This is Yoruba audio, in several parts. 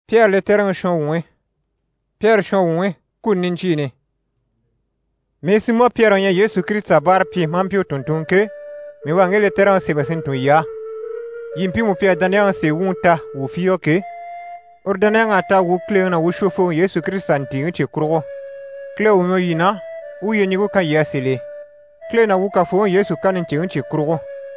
Pierre le tereng shon wwe. Pierre shon wwe kun ninchi ni. Me simo Pierre nya Yesu Krista bar pi mampio tuntun ke me wa ngele tereng se basin tun ya. Yimpi mu Pierre danya se wunta wu fiyo ke. Ordana ngata wu kle na wu shofo Yesu Krista ntingi che krugo. Kle wu mo yina wu yenyigo kan yasile. Kle na wu ka fo Yesu kan ntingi che krugo.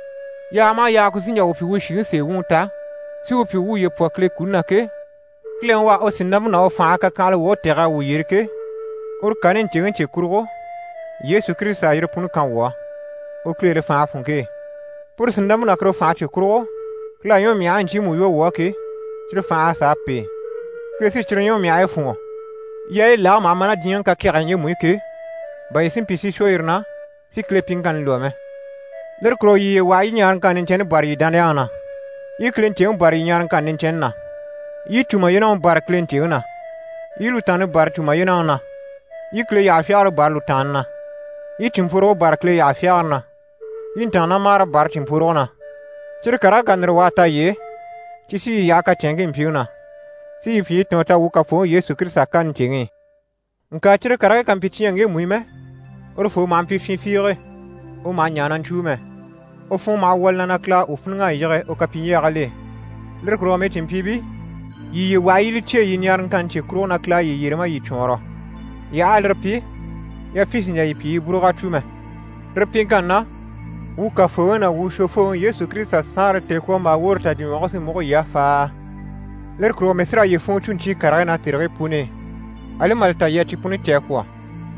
Ya ma ya kusinya wu pi wu shi se wunta. Si wu pi wu ye po kle kunna ke. Klen wa o sindam na o fa ka kala wo tega wu yirke ur kanin jingen che kurgo Yesu Krista yir pun kan wa o klere fa funke pur sindam na kro fa che kurgo kla yo mi anji mu yo wo ke chir fa sa pe kresi chir yo mi ay fungo ye la ma mana diyan ka kera nye mu ke ba yisin pisi shoyirna si kle pingan lo me der kro yi wa yi nyan kanin chen bari dan yana yi klen chen bari nyan kanin chen na yi tuma yena bar klen tigna yi lutane bar tuma yena na yi kle ya fiar bar lutan na yi timpuro bar kle ya fiar na yi tana mara bar timpuro na chir kara ganr wata ye chisi ya ka chengin piuna si fi tonta wuka fo Yesu Krista kan tingi nka chir kara kan pitiyenge muime or fo man fi fire o ma nyanan chume o fo ma wala na kla o funga yire o kapiye gale ler kro me timpibi yi wa yi che yi nyar kan che krona kla yi yirma yi choro ya alrpi ya fisinya yi pi buruga chume rpi kanna u ka fo na u shofo Yesu Krista sar te ko ma worta di mo se mo ya fa ler kro mesra yi fon chunchi karana tirre pune ale malta ya chi pune te ko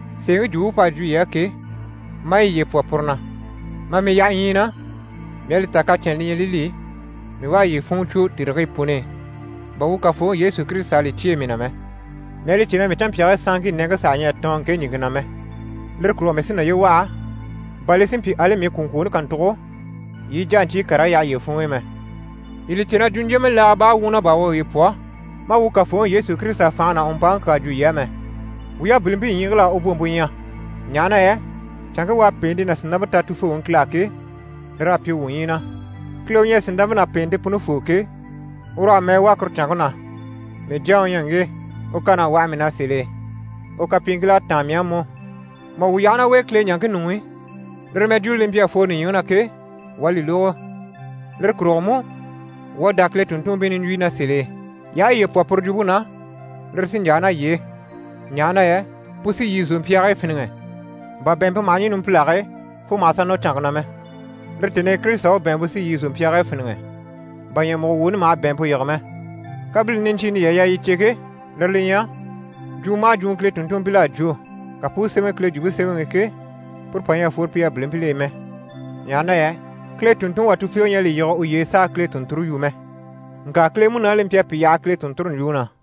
se ju pa ju ya ke mai ye po purna ma me ya yina mel ta ka chen ni lili me wa yi fon chu tirre pune ba wu ka fo Yesu Krista li chie miname meli chine metam pia sangi nega sanya ton ke nyigna me ler kro mesina yo wa balesin pi ale me kunkun kan to yi janchi kara ya ye fo me ili china junje me la ba wuna ba wo yipo ma wu ka fo Yesu Krista fa na on ban ka ju yeme wu ya blimbi yingla obombunya nyana ye changa wa pendi na sinabata tu fo on klake rapi wunyina klo nya sindabna pendi punu fo ke ura me wa kurchanguna me jaw yange o kana wa mina sele o ka pingla tamiamo ma uyana we kle nyanke nui reme du limpia fo ni yuna ke wali lo ler kromo wo dakle tuntum benin wina sele ya ye popor jubuna ler sinjana ye nyana ye pusi yizum piare finenge ba bempa mani num plare fo mata no changna me ler tene kristo bempa si yizum piare finenge banya mo wun ma ben po yirme kabil ninchi ni ya yi cheke lerlinya juma jun kle tuntum bila ju kapu seme kle jubu seme ke pour panya for pia blimpile me yana ya kle tuntum watu fiyo nya li yo u yesa kle tunturu yume nka kle mun alim pia pia kle tunturu yuna